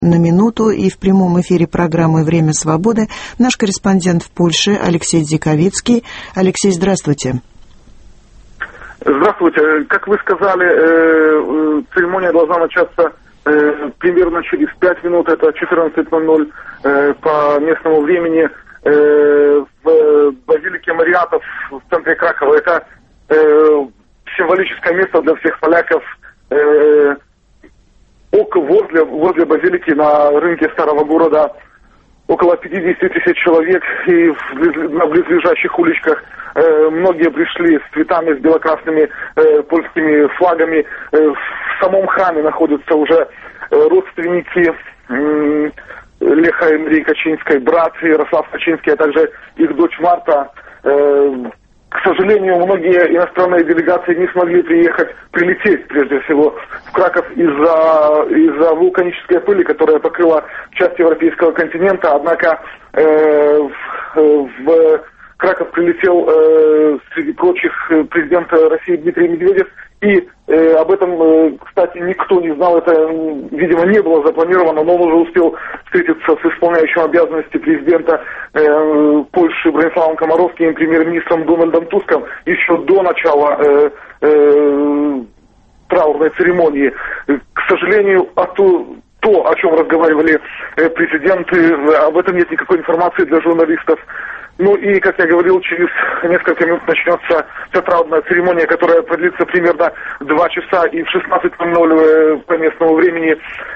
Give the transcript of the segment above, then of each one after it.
на минуту, и в прямом эфире программы «Время свободы» наш корреспондент в Польше Алексей Дзиковицкий. Алексей, здравствуйте. Здравствуйте. Как вы сказали, церемония должна начаться примерно через 5 минут, это 14:00 по местному времени, в базилике Мариатов в центре Кракова. Это символическое место для всех поляков. Возле базилики на рынке старого города около 50 тысяч человек, и на близлежащих уличках многие пришли с цветами, с белокрасными польскими флагами. В самом храме находятся уже родственники Леха и Марии Качинской, брат Ярослав Качинский, а также их дочь Марта. К сожалению, многие иностранные делегации не смогли прилететь, прежде всего, в Краков из-за вулканической пыли, которая покрыла часть европейского континента. Однако в Краков прилетел, среди прочих, президент России Дмитрий Медведев. И об этом, кстати, никто не знал, это, видимо, не было запланировано, но он уже успел встретиться с исполняющим обязанности президента Польши Брониславом Комаровским и премьер-министром Дональдом Туском еще до начала траурной церемонии. К сожалению, то, о чем разговаривали президенты, об этом нет никакой информации для журналистов. Ну и, как я говорил, через несколько минут начнется траурная церемония, которая продлится примерно 2 часа, и в 16:00 по местному времени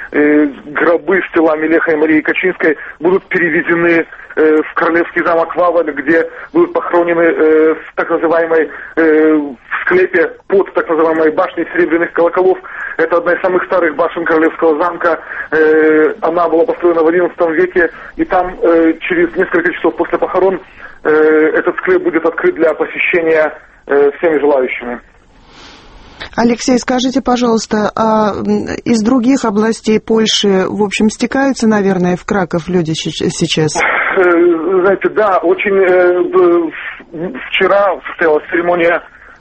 гробы с телами Леха и Марии Качинской будут перевезены в Королевский замок Вавель, где будут похоронены в так называемой в склепе под так называемой башней серебряных колоколов. Это одна из самых старых башен Королевского замка. Она была построена в XI веке, и там через несколько часов после похорон этот склеп будет открыт для посещения всеми желающими. Алексей, скажите, пожалуйста, а из других областей Польши, в общем, стекаются, наверное, в Краков люди сейчас? Знаете, да, очень вчера состоялась церемония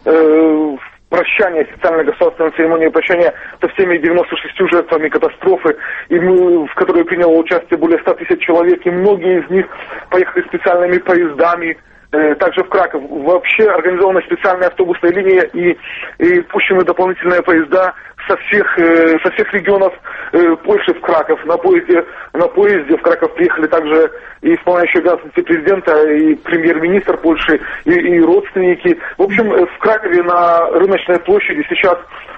прощания, официальная государственная церемония прощания со всеми 96 жертвами катастрофы, в которой приняло участие более 100 тысяч человек, и многие из них поехали специальными поездами также в Краков. Вообще организована специальная автобусная линия и пущены дополнительные поезда со всех регионов Польши в Краков. На поезде в Краков приехали также и исполняющие обязанности президента, и премьер-министр Польши, и родственники. В общем, в Кракове на Рыночной площади сейчас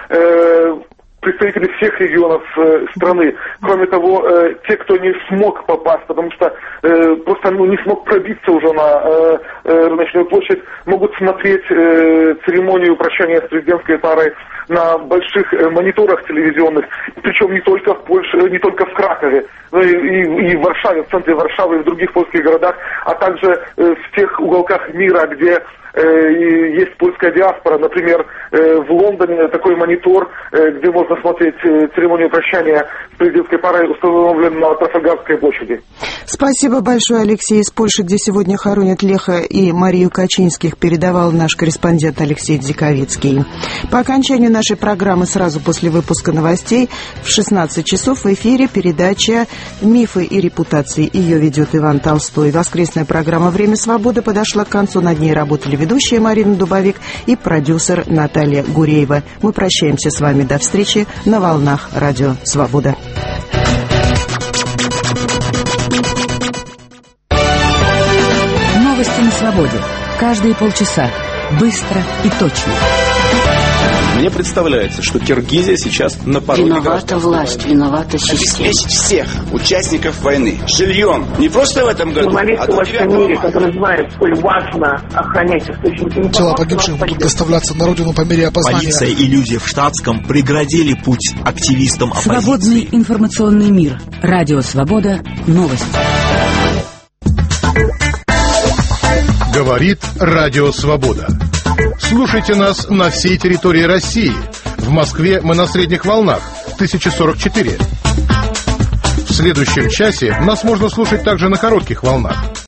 представители всех регионов страны. Кроме того, те, кто не смог попасть, потому что просто не смог пробиться уже на Рыночную площадь, могут смотреть церемонию прощания с президентской парой на больших мониторах телевизионных, причем не только в Польше, не только в Кракове, но и в Варшаве, в центре Варшавы и в других польских городах, а также в тех уголках мира, где есть польская диаспора. Например, в Лондоне такой монитор, где можно смотреть церемонию прощания с президентской парой, установлен на Трафальгарской площади. Спасибо большое, Алексей. Из Польши, где сегодня хоронят Леха и Марию Качинских, передавал наш корреспондент Алексей Дзиковицкий. По окончанию нашей программы сразу после выпуска новостей в 16 часов в эфире передача «Мифы и репутации». Ее ведет Иван Толстой. Воскресная программа «Время свободы» подошла к концу. Над ней работали ведущая Марина Дубовик и продюсер Наталья Гуреева. Мы прощаемся с вами до встречи на волнах Радио Свобода. Новости на свободе. Каждые полчаса. Быстро и точно. Мне представляется, что Киргизия сейчас на пороге Виновата власть, виновата система. Обеспечить всех участников войны жильем. Не просто в этом году, а до 9 мире, который знает, сколь важно охранять источники. Тела погибших будут доставляться на родину по мере опознания. Полиция и люди в штатском преградили путь активистам оппозиции. Свободный информационный мир. Радио Свобода. Новости. Говорит Радио Свобода. Слушайте нас на всей территории России. В Москве мы на средних волнах 1044. В следующем часе нас можно слушать также на коротких волнах.